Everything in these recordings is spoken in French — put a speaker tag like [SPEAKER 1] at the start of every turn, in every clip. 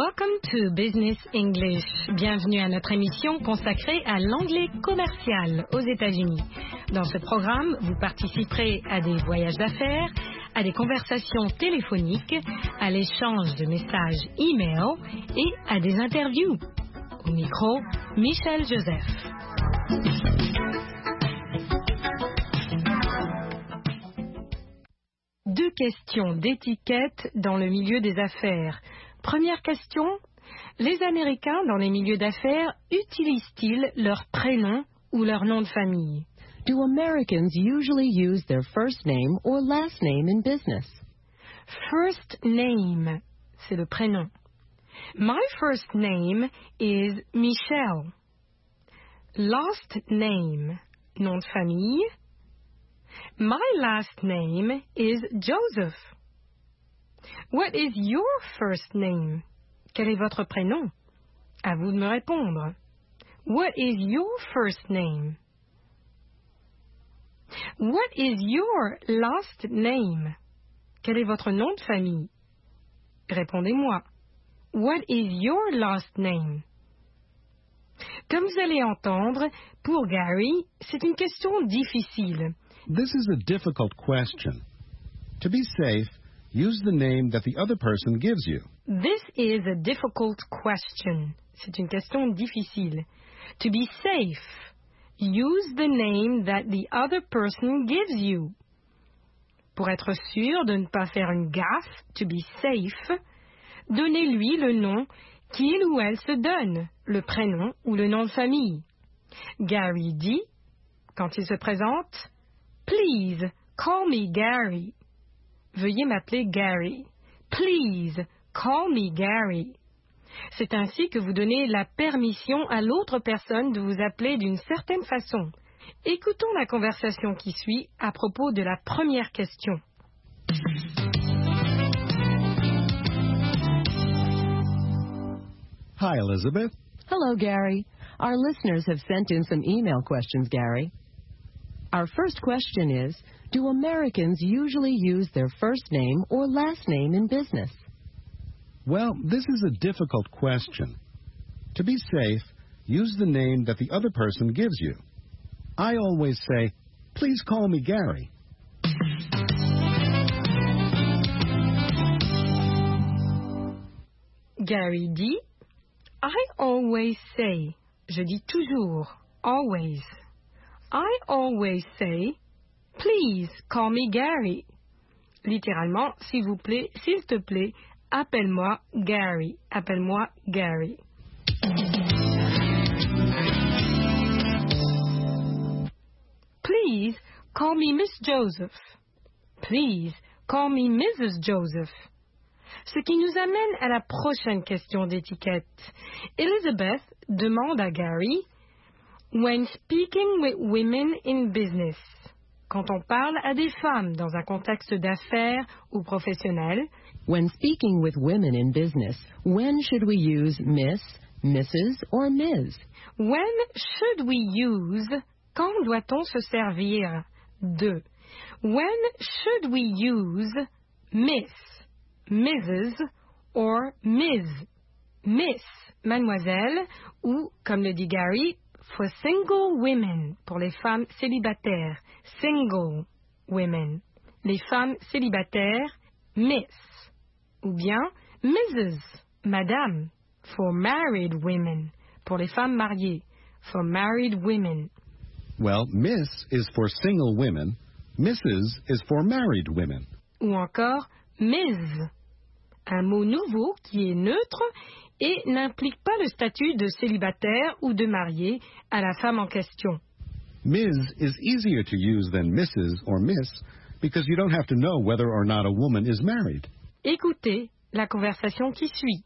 [SPEAKER 1] Welcome to Business English. Bienvenue à notre émission consacrée à l'anglais commercial aux États-Unis. Dans ce programme, vous participerez à des voyages d'affaires, à des conversations téléphoniques, à l'échange de messages e-mail et à des interviews. Au micro, Michel Joseph. Deux questions d'étiquette dans le milieu des affaires. Première question, les Américains dans les milieux d'affaires utilisent-ils leur prénom ou leur nom de famille?
[SPEAKER 2] Do Americans usually use their first name or last name in business?
[SPEAKER 1] First name, c'est le prénom. My first name is Michelle. Last name, nom de famille. My last name is Joseph. What is your first name? Quel est votre prénom? À vous de me répondre. What is your first name? What is your last name? Quel est votre nom de famille? Répondez-moi. What is your last name? Comme vous allez entendre, pour Gary, c'est une question difficile.
[SPEAKER 3] This is a difficult question. To be safe, use the name that the other person gives you.
[SPEAKER 1] This is a difficult question. C'est une question difficile. To be safe, use the name that the other person gives you. Pour être sûr de ne pas faire une gaffe, to be safe, donnez-lui le nom qu'il ou elle se donne, le prénom ou le nom de famille. Gary dit, quand il se présente, Please, call me Gary. Veuillez m'appeler Gary. Please, call me Gary. C'est ainsi que vous donnez la permission à l'autre personne de vous appeler d'une certaine façon. Écoutons la conversation qui suit à propos de la première question.
[SPEAKER 3] Hi, Elizabeth.
[SPEAKER 2] Hello, Gary. Our listeners have sent in some email questions, Gary. Our first question is, do Americans usually use their first name or last name in business?
[SPEAKER 3] Well, this is a difficult question. To be safe, use the name that the other person gives you. I always say, please call me Gary.
[SPEAKER 1] Gary dit, I always say, je dis toujours, always. I always say, please call me Gary. Littéralement, s'il vous plaît, s'il te plaît, appelle-moi Gary. Appelle-moi Gary. Please call me Miss Joseph. Please call me Mrs. Joseph. Ce qui nous amène à la prochaine question d'étiquette. Elizabeth demande à Gary, when speaking with women in business, quand on parle à des femmes dans un contexte d'affaires ou professionnel,
[SPEAKER 2] when speaking with women in business, when should we use Miss, Mrs. or Ms?
[SPEAKER 1] When should we use, quand doit-on se servir de? When should we use Miss, Mrs. or Ms? Miss, mademoiselle, ou, comme le dit Gary, for single women, pour les femmes célibataires, single women. Les femmes célibataires, Miss. Ou bien Mrs., Madame, for married women, pour les femmes mariées, for married women.
[SPEAKER 3] Well, Miss is for single women, Mrs. is for married women.
[SPEAKER 1] Ou encore Ms., un mot nouveau qui est neutre et n'implique pas le statut de célibataire ou de marié à la femme en question.
[SPEAKER 3] Ms. is easier to use than Mrs. or Miss because you don't have to know whether or not a woman is married.
[SPEAKER 1] Écoutez la conversation qui suit.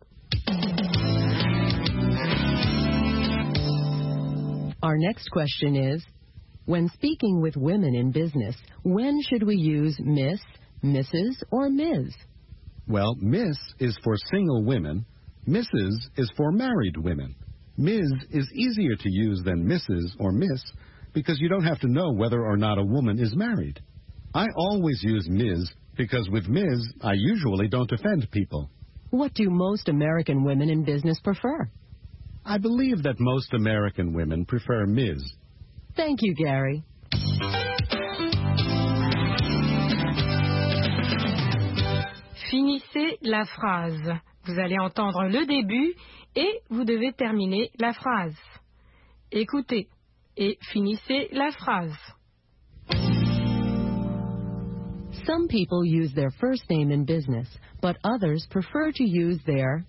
[SPEAKER 2] Our next question is, when speaking with women in business, when should we use Miss, Mrs. or Ms?
[SPEAKER 3] Well, Miss is for single women, Mrs. is for married women. Ms. is easier to use than Mrs. or Miss because you don't have to know whether or not a woman is married. I always use Ms. because with Ms. I usually don't offend people.
[SPEAKER 2] What do most American women in business prefer?
[SPEAKER 3] I believe that most American women prefer Ms.
[SPEAKER 2] Thank you, Gary.
[SPEAKER 1] Finissez la phrase. Vous allez entendre le début et vous devez terminer la phrase. Écoutez et finissez la phrase.
[SPEAKER 2] Some people use their first name in business, but others prefer to use their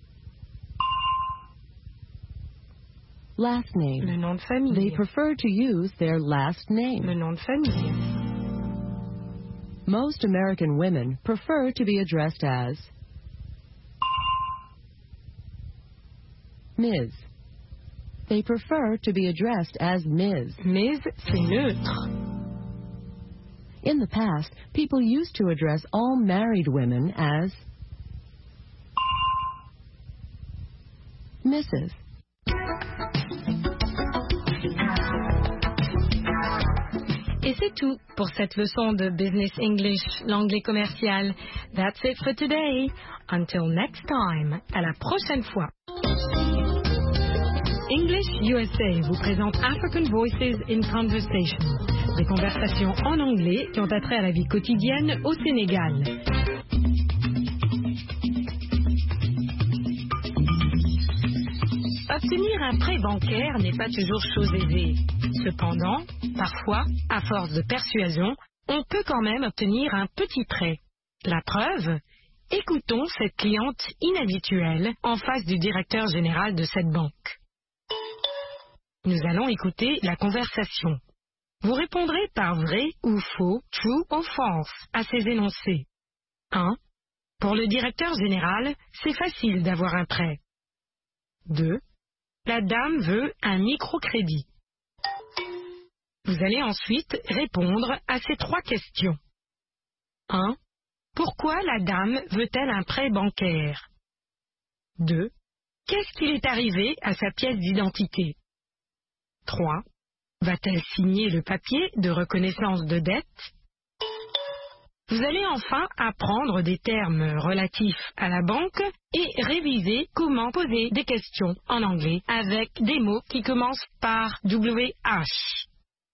[SPEAKER 2] last name.
[SPEAKER 1] Le nom de famille.
[SPEAKER 2] They prefer to use their last name.
[SPEAKER 1] Le nom de famille.
[SPEAKER 2] Most American women prefer to be addressed as Ms. They prefer to be addressed as Ms.
[SPEAKER 1] Ms, c'est neutre.
[SPEAKER 2] In the past, people used to address all married women as Mrs.
[SPEAKER 1] Et c'est tout pour cette leçon de Business English, l'anglais commercial. That's it for today. Until next time. À la prochaine fois. English USA vous présente African Voices in Conversation. Des conversations en anglais qui ont attrait à la vie quotidienne au Sénégal. Obtenir un prêt bancaire n'est pas toujours chose aisée. Cependant, parfois, à force de persuasion, on peut quand même obtenir un petit prêt. La preuve ? Écoutons cette cliente inhabituelle en face du directeur général de cette banque. Nous allons écouter la conversation. Vous répondrez par vrai ou faux, true ou false, à ces énoncés. 1. Pour le directeur général, c'est facile d'avoir un prêt. 2. La dame veut un microcrédit. Vous allez ensuite répondre à ces 3 questions. 1. Pourquoi la dame veut-elle un prêt bancaire? 2. Qu'est-ce qu'il est arrivé à sa pièce d'identité? 3. Va-t-elle signer le papier de reconnaissance de dette? Vous allez enfin apprendre des termes relatifs à la banque et réviser comment poser des questions en anglais avec des mots qui commencent par WH.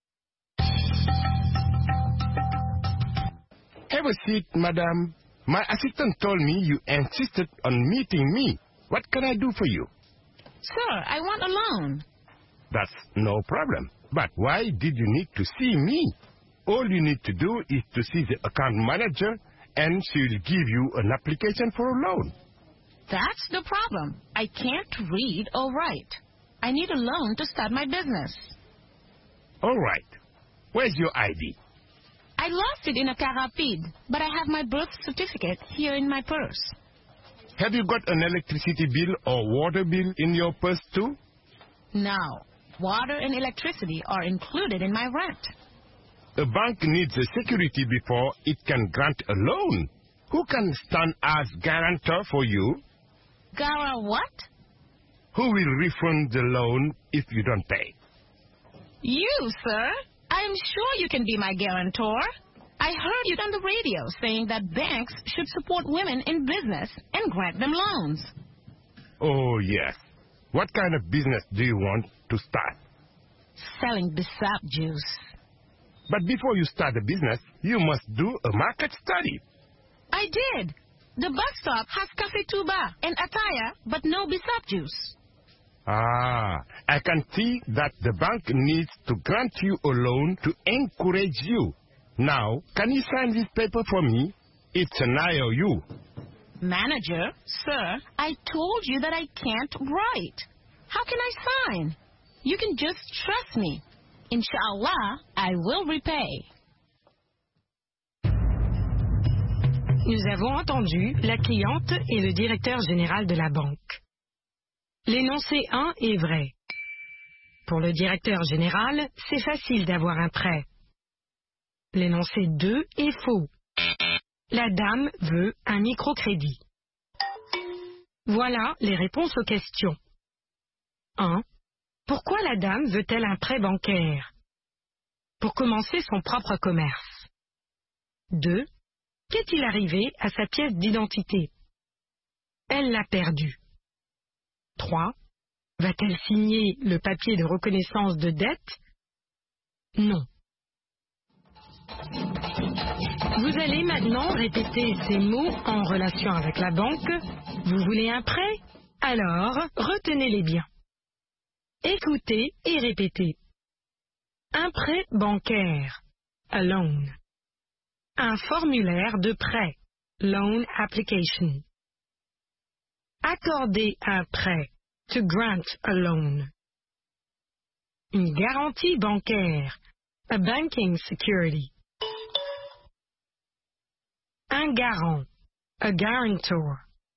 [SPEAKER 4] Have a seat, madam. My assistant told me you insisted on meeting me. What can I do for you?
[SPEAKER 5] Sir, I want a loan.
[SPEAKER 4] That's no problem. But why did you need to see me? All you need to do is to see the account manager and she will give you an application for a loan.
[SPEAKER 5] That's the problem. I can't read or write. I need a loan to start my business.
[SPEAKER 4] All right. Where's your ID?
[SPEAKER 5] I lost it in a car rapide, but I have my birth certificate here in my purse.
[SPEAKER 4] Have you got an electricity bill or water bill in your purse too?
[SPEAKER 5] No. Water and electricity are included in my rent.
[SPEAKER 4] A bank needs a security before it can grant a loan. Who can stand as guarantor for you?
[SPEAKER 5] Gara what?
[SPEAKER 4] Who will refund the loan if you don't pay?
[SPEAKER 5] You, sir. I am sure you can be my guarantor. I heard you on the radio saying that banks should support women in business and grant them loans.
[SPEAKER 4] Oh, yes. What kind of business do you want to start?
[SPEAKER 5] Selling Bissap juice.
[SPEAKER 4] But before you start a business, you must do a market study.
[SPEAKER 5] I did. The bus stop has Cafe Tuba and Ataya, but no Bissap juice.
[SPEAKER 4] Ah, I can see that the bank needs to grant you a loan to encourage you. Now, can you sign this paper for me? It's an IOU.
[SPEAKER 5] Manager, sir, I told you that I can't write. How can I sign? You can just trust me. Inshallah, I will repay.
[SPEAKER 1] Nous avons entendu la cliente et le directeur général de la banque. L'énoncé 1 est vrai. Pour le directeur général, c'est facile d'avoir un prêt. L'énoncé 2 est faux. La dame veut un microcrédit. Voilà les réponses aux questions. 1. Pourquoi la dame veut-elle un prêt bancaire? Pour commencer son propre commerce. 2. Qu'est-il arrivé à sa pièce d'identité? Elle l'a perdu. 3. Va-t-elle signer le papier de reconnaissance de dette? Non. Vous allez maintenant répéter ces mots en relation avec la banque. Vous voulez un prêt? Alors, retenez-les bien. Écoutez et répétez. Un prêt bancaire, a loan. Un formulaire de prêt, loan application. Accorder un prêt, to grant a loan. Une garantie bancaire, a banking security. Un garant, a guarantor.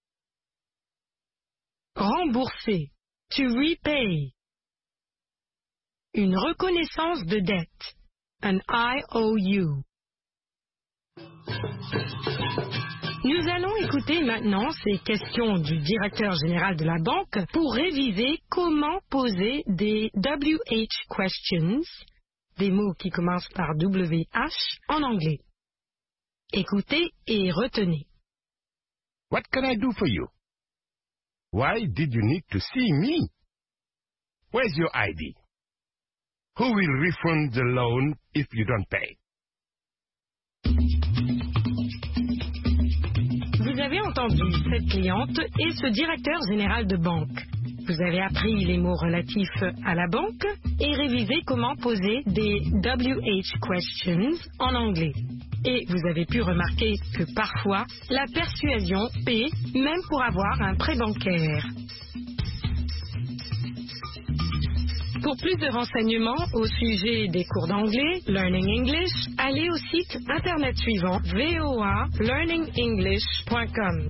[SPEAKER 1] Rembourser, to repay. Une reconnaissance de dette, an IOU. Nous allons écouter maintenant ces questions du directeur général de la banque pour réviser comment poser des WH questions, des mots qui commencent par WH, en anglais. Écoutez et retenez.
[SPEAKER 4] What can I do for you? Why did you need to see me? Where's your ID? Who will refund the loan if you don't pay?
[SPEAKER 1] Vous avez entendu cette cliente et ce directeur général de banque. Vous avez appris les mots relatifs à la banque et révisé comment poser des WH questions en anglais. Et vous avez pu remarquer que parfois, la persuasion paie même pour avoir un prêt bancaire. Pour plus de renseignements au sujet des cours d'anglais, Learning English, allez au site internet suivant voalearningenglish.com.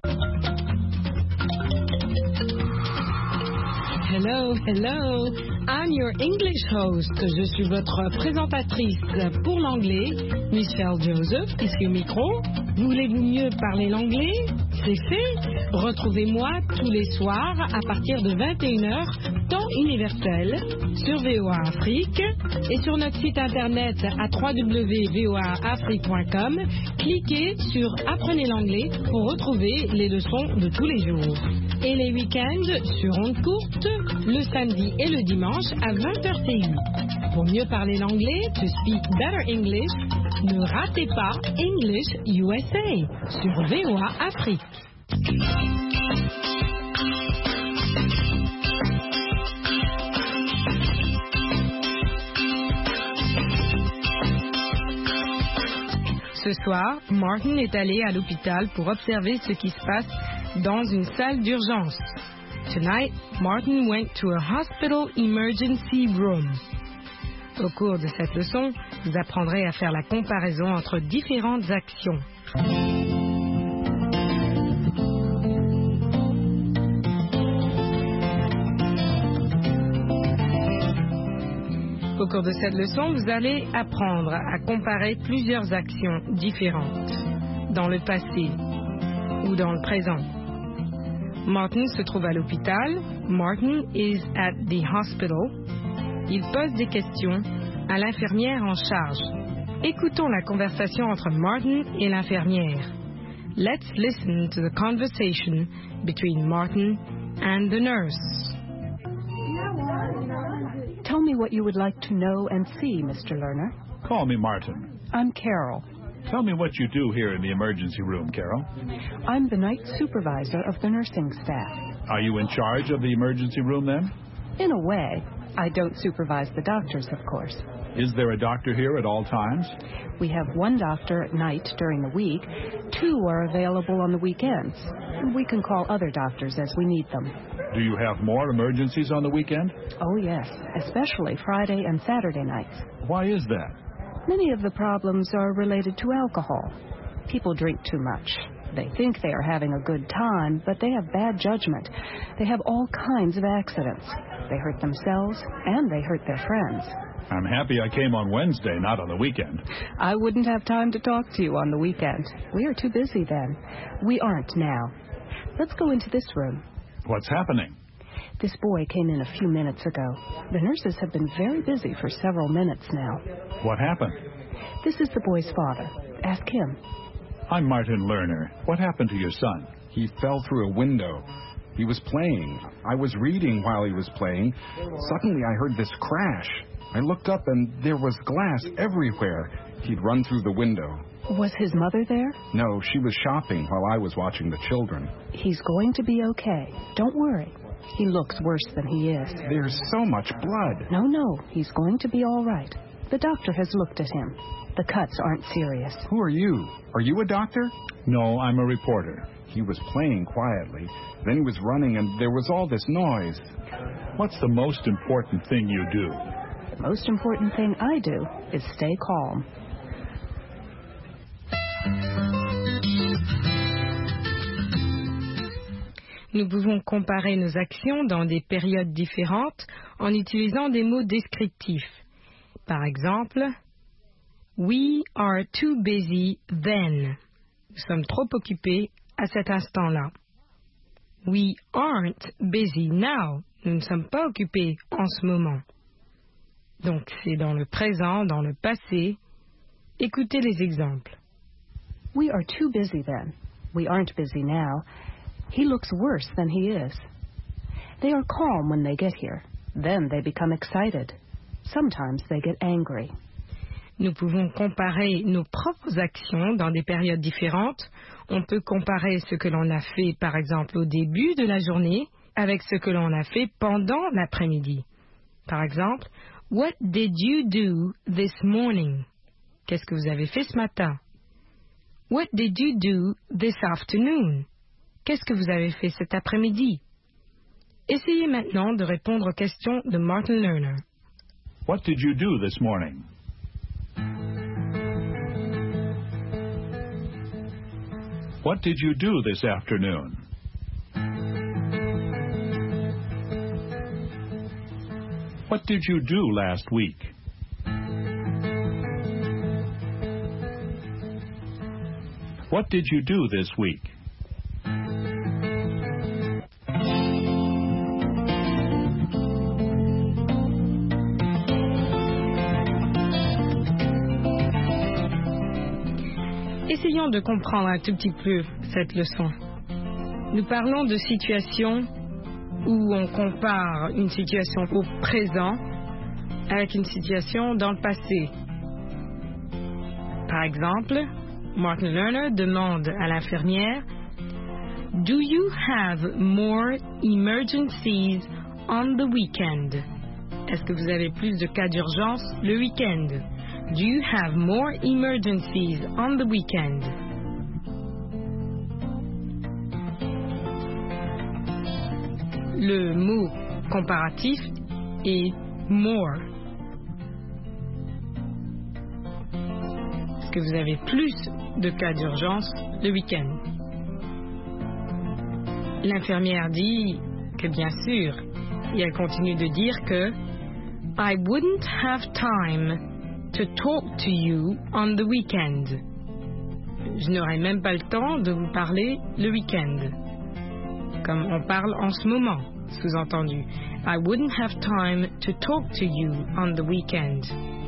[SPEAKER 6] Hello, hello. I'm your English host. Je suis votre présentatrice pour l'anglais, Michelle Joseph, ici au micro. Voulez-vous mieux parler l'anglais? C'est fait. Retrouvez-moi tous les soirs à partir de 21h, temps universel, sur VOA Afrique et sur notre site internet à www.voaafrique.com. Cliquez sur Apprenez l'anglais pour retrouver les leçons de tous les jours. Et les week-ends sur ondes courtes, le samedi et le dimanche à 20h TU. Pour mieux parler l'anglais, to speak better English, ne ratez pas English USA sur VOA Afrique.
[SPEAKER 1] Ce soir, Martin est allé à l'hôpital pour observer ce qui se passe dans une salle d'urgence. Tonight, Martin went to a hospital emergency room. Au cours de cette leçon, vous apprendrez à faire la comparaison entre différentes actions. Au cours de cette leçon, vous allez apprendre à comparer plusieurs actions différentes dans le passé ou dans le présent. Martin se trouve à l'hôpital. Martin is at the hospital. Il pose des questions à l'infirmière en charge. Écoutons la conversation entre Martin et l'infirmière. Let's listen to the conversation between Martin and the nurse.
[SPEAKER 7] Tell me what you would like to know and see, Mr. Lerner.
[SPEAKER 8] Call me Martin.
[SPEAKER 7] I'm Carol.
[SPEAKER 8] Tell me what you do here in the emergency room, Carol.
[SPEAKER 7] I'm the night supervisor of the nursing staff.
[SPEAKER 8] Are you in charge of the emergency room then?
[SPEAKER 7] In a way. I don't supervise the doctors, of course.
[SPEAKER 8] Is there a doctor here at all times?
[SPEAKER 7] We have one doctor at night during the week. 2 are available on the weekends. We can call other doctors as we need them.
[SPEAKER 8] Do you have more emergencies on the weekend?
[SPEAKER 7] Oh, yes, especially Friday and Saturday nights.
[SPEAKER 8] Why is that?
[SPEAKER 7] Many of the problems are related to alcohol. People drink too much. They think they are having a good time, but they have bad judgment. They have all kinds of accidents. They hurt themselves, and they hurt their friends.
[SPEAKER 8] I'm happy I came on Wednesday, not on the weekend.
[SPEAKER 7] I wouldn't have time to talk to you on the weekend. We are too busy then. We aren't now. Let's go into this room.
[SPEAKER 8] What's happening?
[SPEAKER 7] This boy came in a few minutes ago. The nurses have been very busy for several minutes now.
[SPEAKER 8] What happened?
[SPEAKER 7] This is the boy's father. Ask him.
[SPEAKER 8] I'm Martin Lerner. What happened to your son?
[SPEAKER 9] He fell through a window. He was playing. I was reading while he was playing. Suddenly I heard this crash. I looked up and there was glass everywhere. He'd run through the window.
[SPEAKER 7] Was his mother there?
[SPEAKER 9] No, she was shopping while I was watching the children.
[SPEAKER 7] He's going to be okay. Don't worry. He looks worse than he is.
[SPEAKER 9] There's so much blood.
[SPEAKER 7] No, he's going to be all right. The doctor has looked at him. The cuts aren't serious.
[SPEAKER 9] Who are you? Are you a doctor?
[SPEAKER 8] No, I'm a reporter.
[SPEAKER 9] He was playing quietly. Then he was running and there was all this noise.
[SPEAKER 8] What's the most important thing you do?
[SPEAKER 7] The most important thing I do is stay calm.
[SPEAKER 1] Nous pouvons comparer nos actions dans des périodes différentes en utilisant des mots descriptifs. Par exemple, we are too busy then. Nous sommes trop occupés à cet instant-là. We aren't busy now. Nous ne sommes pas occupés en ce moment. Donc, c'est dans le présent, dans le passé. Écoutez les exemples.
[SPEAKER 7] We are too busy then. We aren't busy now. He looks worse than he is. They are calm when they get here. Then they become excited. Sometimes they get angry.
[SPEAKER 1] Nous pouvons comparer nos propres actions dans des périodes différentes. On peut comparer ce que l'on a fait, par exemple, au début de la journée avec ce que l'on a fait pendant l'après-midi. Par exemple, What did you do this morning? Qu'est-ce que vous avez fait ce matin? What did you do this afternoon? Qu'est-ce que vous avez fait cet après-midi? Essayez maintenant de répondre aux questions de Martin Lerner.
[SPEAKER 8] What did you do this morning? What did you do this afternoon? What did you do last week? What did you do this week?
[SPEAKER 1] Essayons de comprendre un tout petit peu cette leçon. Nous parlons de situations où on compare une situation au présent avec une situation dans le passé. Par exemple, Martin Lerner demande à l'infirmière « Do you have more emergencies on the weekend? » Est-ce que vous avez plus de cas d'urgence le week-end? Do you have more emergencies on the weekend? Le mot comparatif est more. Est-ce que vous avez plus de cas d'urgence le week-end? L'infirmière dit que bien sûr, et elle continue de dire que I wouldn't have time to talk to you on the weekend. Je n'aurai même pas le temps de vous parler le week-end. Comme on parle en ce moment, sous-entendu. I wouldn't have time to talk to you on the weekend.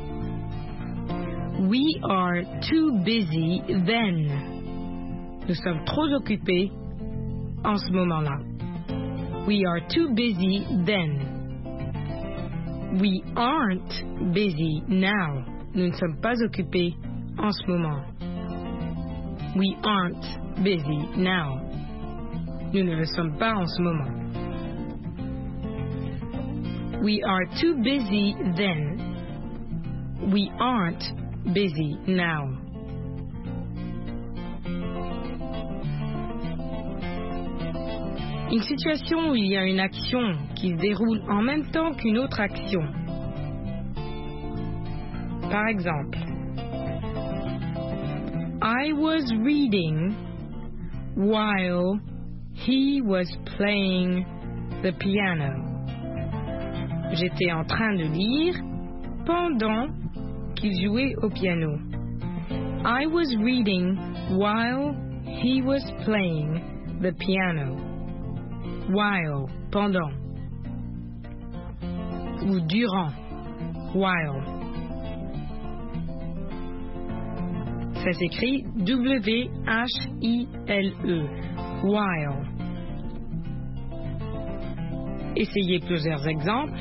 [SPEAKER 1] We are too busy then. Nous sommes trop occupés en ce moment-là. We are too busy then. We aren't busy now. Nous ne sommes pas occupés en ce moment. We aren't busy now. Nous ne le sommes pas en ce moment. We are too busy then. We aren't busy now. Une situation où il y a une action qui se déroule en même temps qu'une autre action. Par exemple, I was reading while he was playing the piano. J'étais en train de lire pendant qu'il jouait au piano. I was reading while he was playing the piano. While, pendant. Ou durant. While. Ça s'écrit W-H-I-L-E. while. Essayez plusieurs exemples.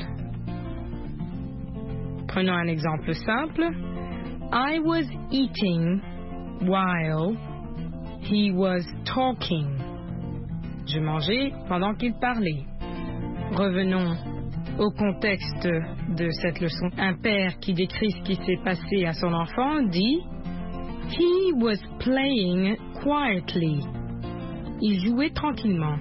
[SPEAKER 1] Prenons un exemple simple. I was eating while he was talking. Je mangeais pendant qu'il parlait. Revenons au contexte de cette leçon. Un père qui décrit ce qui s'est passé à son enfant dit He was playing quietly. Il jouait tranquillement.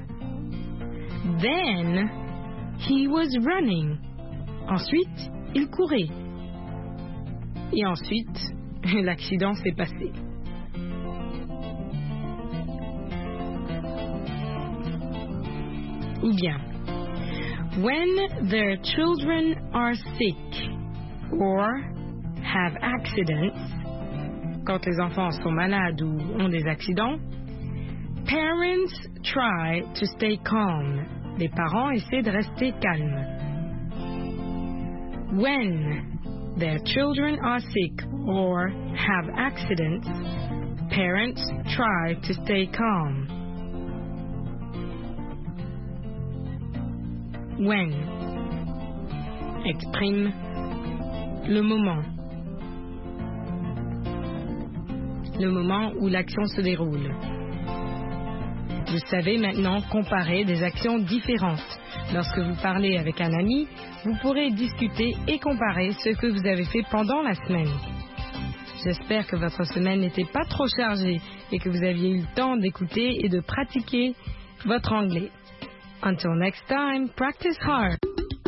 [SPEAKER 1] Then he was running. Ensuite, il courait. Et ensuite, l'accident s'est passé. Ou bien, when their children are sick or have accidents, quand les enfants sont malades ou ont des accidents, parents try to stay calm. Les parents essaient de rester calmes. When their children are sick or have accidents, parents try to stay calm. When exprime le moment où l'action se déroule. Vous savez maintenant comparer des actions différentes. Lorsque vous parlez avec un ami, vous pourrez discuter et comparer ce que vous avez fait pendant la semaine. J'espère que votre semaine n'était pas trop chargée et que vous aviez eu le temps d'écouter et de pratiquer votre anglais. Until next time, practice hard.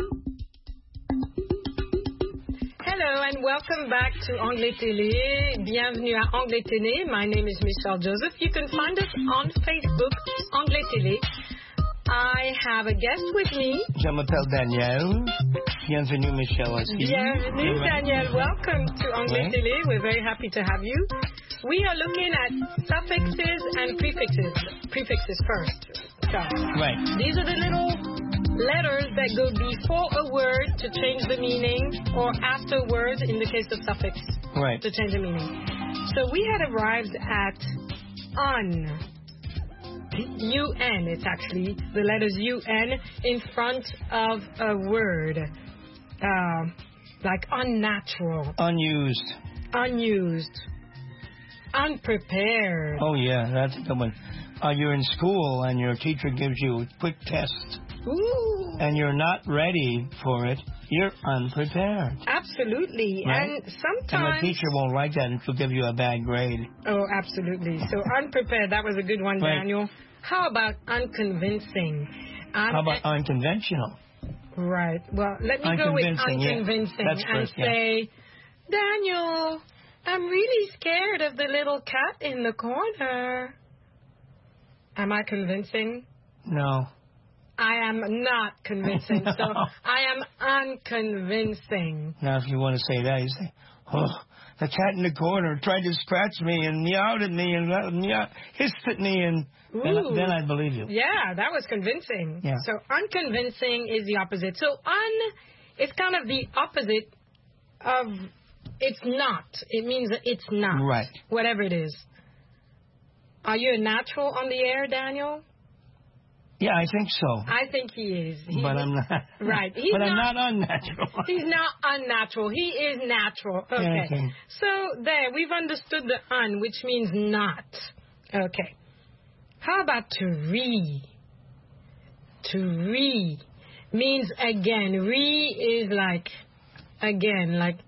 [SPEAKER 1] Hello and welcome back to Anglais Télé. Bienvenue à Anglais Télé. My name is Michelle Joseph. You can find us on Facebook, Anglais Télé. I have a guest with me.
[SPEAKER 10] Je m'appelle Daniel. Bienvenue, Michelle.
[SPEAKER 1] Bienvenue, Daniel. Welcome to Anglais Télé. We're very happy to have you. We are looking at suffixes and prefixes. Prefixes first. So,
[SPEAKER 10] right.
[SPEAKER 1] These are the little letters that go before a word to change the meaning, or after words in the case of suffix to change the meaning. So we had arrived at un. UN, it's actually the letters UN in front of a word. Like unnatural.
[SPEAKER 10] Unused.
[SPEAKER 1] Unused. Unprepared.
[SPEAKER 10] Oh, yeah, that's a good one. You're in school and your teacher gives you a quick test.
[SPEAKER 1] Ooh.
[SPEAKER 10] And you're not ready for it. You're unprepared.
[SPEAKER 1] Absolutely.
[SPEAKER 10] Right?
[SPEAKER 1] And sometimes...
[SPEAKER 10] And the teacher won't like that and she'll give you a bad grade.
[SPEAKER 1] Oh, absolutely. So unprepared, that was a good one,
[SPEAKER 10] right.
[SPEAKER 1] Daniel. How about unconvincing?
[SPEAKER 10] How about unconventional?
[SPEAKER 1] Right. Well, let me go with unconvincing and say, Daniel, I'm really scared of the little cat in the corner. Am I convincing?
[SPEAKER 10] No.
[SPEAKER 1] I am not convincing. No. So I am unconvincing.
[SPEAKER 10] Now, if you want to say that, you say, oh, the cat in the corner tried to scratch me and meowed at me and hissed at me, and then I believe you.
[SPEAKER 1] Yeah, that was convincing.
[SPEAKER 10] Yeah.
[SPEAKER 1] So unconvincing is the opposite. So is kind of the opposite of it's not. It means that it's not.
[SPEAKER 10] Right.
[SPEAKER 1] Whatever it is. Are you a natural on the air, Daniel?
[SPEAKER 10] Yeah, I think so.
[SPEAKER 1] I think he is.
[SPEAKER 10] But I'm not.
[SPEAKER 1] Right.
[SPEAKER 10] I'm not unnatural.
[SPEAKER 1] He's not unnatural. He is natural. Okay. So there, we've understood the un, which means not. Okay. How about to re? To re means again. Re is like again, like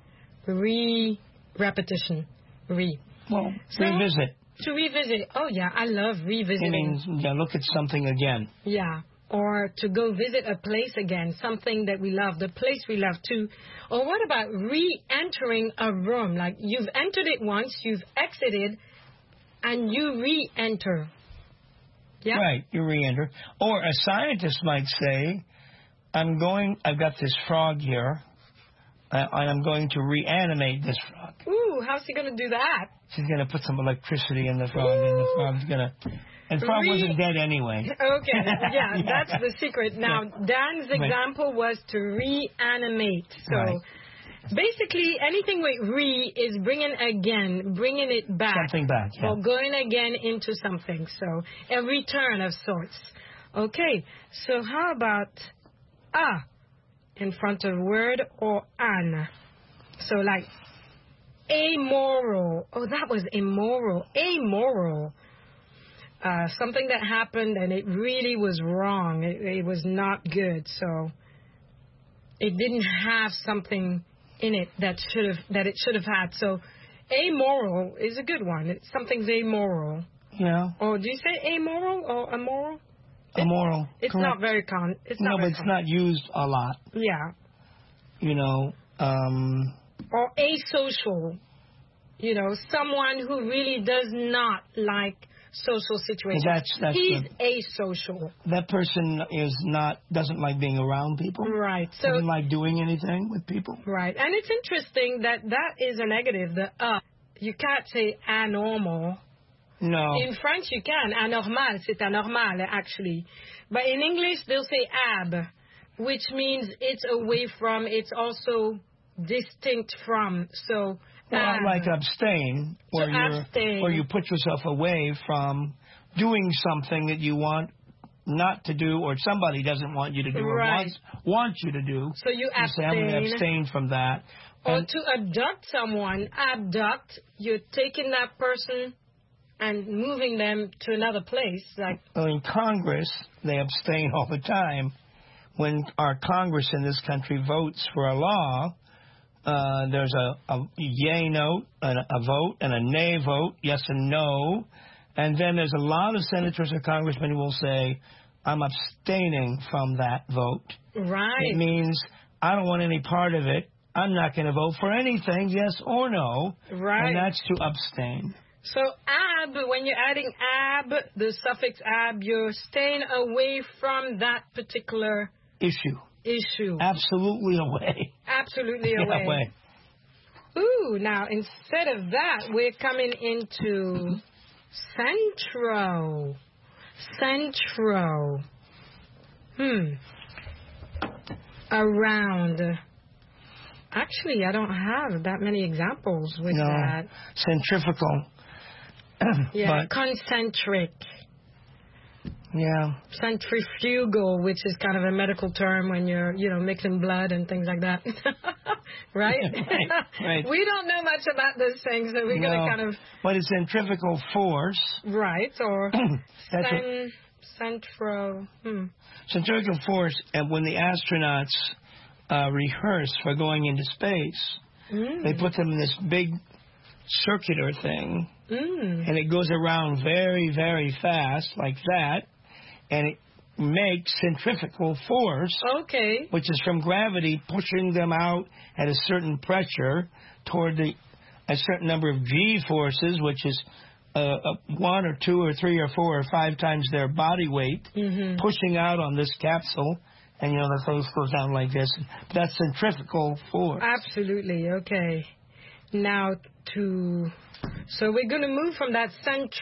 [SPEAKER 1] repetition. Re.
[SPEAKER 10] Well, revisit.
[SPEAKER 1] To revisit. Oh, yeah, I love revisiting.
[SPEAKER 10] It means look at something again.
[SPEAKER 1] Yeah, or to go visit a place again, something that we love, the place we love too. Or what about re-entering a room? Like you've entered it once, you've exited, and you re-enter. Yeah?
[SPEAKER 10] Right, you re-enter. Or a scientist might say, I've got this frog here, and I'm going to reanimate this frog.
[SPEAKER 1] Ooh, how's he going to do that?
[SPEAKER 10] She's going to put some electricity in the frog, and the frog's going to... And the frog wasn't dead anyway.
[SPEAKER 1] Okay, yeah, that's the secret. Now, Dan's example was to reanimate. So, Basically, anything with re is bringing it back.
[SPEAKER 10] Something back, yeah.
[SPEAKER 1] Or going again into something. So a return of sorts. Okay, so how about a in front of word or an? So like amoral. Oh, that was immoral. Amoral. Something that happened and it really was wrong. It was not good. So it didn't have something in it that it should have had. So amoral is a good one. Something's amoral.
[SPEAKER 10] Yeah.
[SPEAKER 1] Or do you say amoral or immoral?
[SPEAKER 10] Immoral.
[SPEAKER 1] It's
[SPEAKER 10] correct.
[SPEAKER 1] not very common.
[SPEAKER 10] But it's not used a lot.
[SPEAKER 1] Yeah.
[SPEAKER 10] You know.
[SPEAKER 1] Or asocial. You know, someone who really does not like social situations. He's asocial.
[SPEAKER 10] That person doesn't like being around people.
[SPEAKER 1] Right. So
[SPEAKER 10] doesn't like doing anything with people.
[SPEAKER 1] Right. And it's interesting that is a negative. You can't say anormal.
[SPEAKER 10] No.
[SPEAKER 1] In French, you can. Anormal, c'est anormal, actually. But in English, they'll say ab, which means it's away from, it's also distinct from. So,
[SPEAKER 10] like abstain, where you put yourself away from doing something that you want not to do, or somebody doesn't want you to do,
[SPEAKER 1] right.
[SPEAKER 10] or wants you to do.
[SPEAKER 1] So you abstain.
[SPEAKER 10] Say, I'm going to abstain from that.
[SPEAKER 1] Or to abduct someone, you're taking that person and moving them to another place. Like
[SPEAKER 10] in Congress, they abstain all the time. When our Congress in this country votes for a law, there's a yay note, a vote, and a nay vote, yes and no. And then there's a lot of senators or congressmen who will say, I'm abstaining from that vote.
[SPEAKER 1] Right.
[SPEAKER 10] It means I don't want any part of it. I'm not going to vote for anything, yes or no.
[SPEAKER 1] Right.
[SPEAKER 10] And that's to abstain.
[SPEAKER 1] So ab, when you're adding ab, the suffix ab, you're staying away from that particular
[SPEAKER 10] issue.
[SPEAKER 1] Absolutely away. Ooh, now instead of that, we're coming into centro. Around. Actually, I don't have that many examples with that.
[SPEAKER 10] Centrifugal.
[SPEAKER 1] Yeah, concentric.
[SPEAKER 10] Yeah.
[SPEAKER 1] Centrifugal, which is kind of a medical term when you're, mixing blood and things like that. Right?
[SPEAKER 10] Right.
[SPEAKER 1] We don't know much about those things, so we're going to kind of...
[SPEAKER 10] But it's centrifugal force.
[SPEAKER 1] Right, or
[SPEAKER 10] Centrifugal force, and when the astronauts rehearse for going into space, they put them in this big circular thing, and it goes around very, very fast, like that, and it makes centrifugal force, which is from gravity pushing them out at a certain pressure toward a certain number of G-forces, which is 1 or 2 or 3 or 4 or 5 times their body weight, pushing out on this capsule, and the face goes down like this. That's centrifugal force.
[SPEAKER 1] Absolutely. Okay. Now so we're going to move from that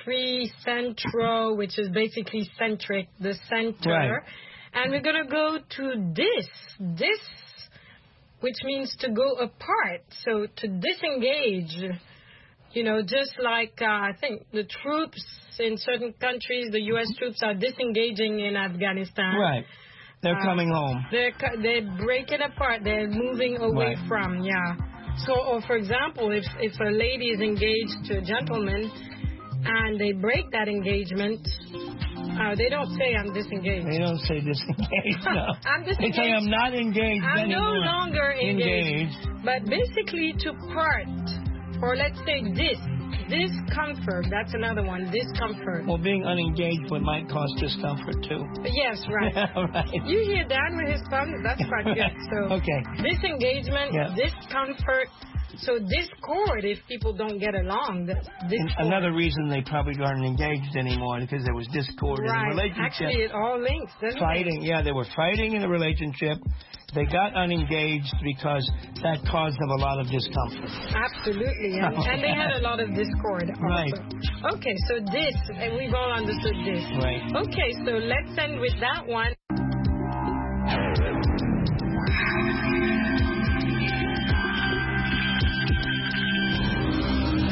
[SPEAKER 1] centro, which is basically centric, the center,
[SPEAKER 10] right.
[SPEAKER 1] And we're going to go to dis, which means to go apart. So to disengage, just like I think the troops in certain countries, the U.S. troops are disengaging in Afghanistan.
[SPEAKER 10] Right. They're coming home.
[SPEAKER 1] They're breaking apart. They're moving away from, So, or for example, if a lady is engaged to a gentleman and they break that engagement, they don't say I'm disengaged.
[SPEAKER 10] They don't say disengaged, no.
[SPEAKER 1] I'm disengaged.
[SPEAKER 10] They say I'm not engaged anymore.
[SPEAKER 1] I'm no longer engaged. But basically to part, or let's say discomfort, that's another one, discomfort.
[SPEAKER 10] Well, being unengaged might cause discomfort too.
[SPEAKER 1] Yes, right.
[SPEAKER 10] Right.
[SPEAKER 1] You hear Dan with his thumb? That's quite good. So
[SPEAKER 10] okay.
[SPEAKER 1] Disengagement, discomfort. So discord if people don't get along.
[SPEAKER 10] Another reason they probably aren't engaged anymore because there was discord in the relationship.
[SPEAKER 1] Actually, it all links, doesn't
[SPEAKER 10] fighting,
[SPEAKER 1] it?
[SPEAKER 10] they were fighting in the relationship. They got unengaged because that caused them a lot of discomfort.
[SPEAKER 1] Absolutely, and they had a lot of discord also.
[SPEAKER 10] Right.
[SPEAKER 1] Okay, so we've all understood this.
[SPEAKER 10] Right.
[SPEAKER 1] Okay, so let's end with that one.